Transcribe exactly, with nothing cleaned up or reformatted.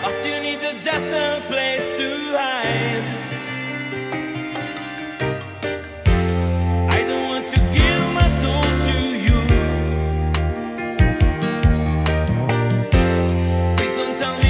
But you need just a place to hide.